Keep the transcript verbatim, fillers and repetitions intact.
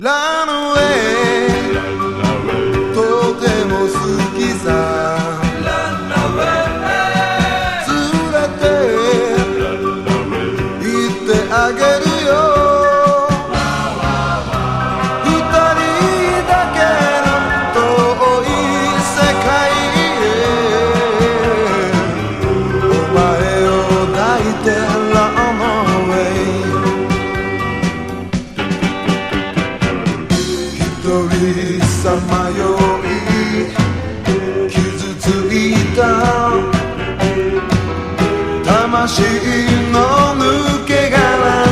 ランウェイとても好きさ連れて行ってあげるよ二人だけの遠い世界へお前を抱いてランウェイ一人さまよい傷ついた魂の抜け殻